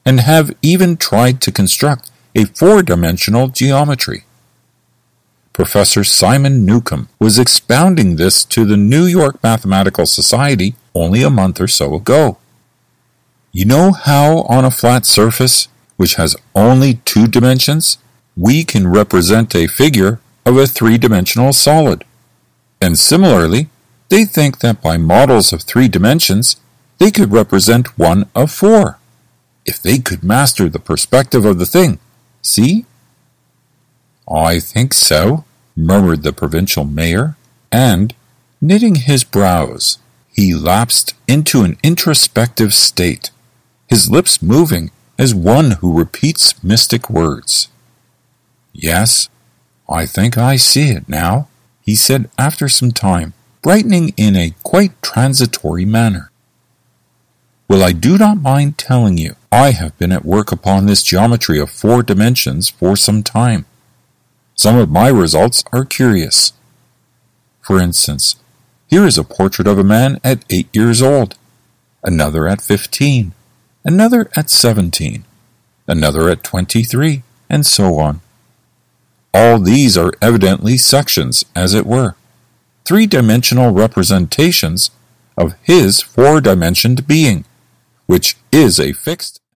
and have even tried to construct a four-dimensional geometry. Professor Simon Newcomb was expounding this to the New York Mathematical Society only a month or so ago. You know how on a flat surface, which has only two dimensions, we can represent a figure of a three-dimensional solid. And similarly, they think that by models of three dimensions, they could represent one of four, if they could master the perspective of the thing. See? I think so, murmured the provincial mayor, and, knitting his brows, he lapsed into an introspective state, his lips moving as one who repeats mystic words. Yes, I think I see it now, he said after some time, brightening in a quite transitory manner. Well, I do not mind telling you, I have been at work upon this geometry of four dimensions for some time. Some of my results are curious. For instance, here is a portrait of a man at 8 years old, another at 15, another at 17, another at 23, and so on. All these are evidently sections, as it were, three-dimensional representations of his four-dimensioned being, which is a fixed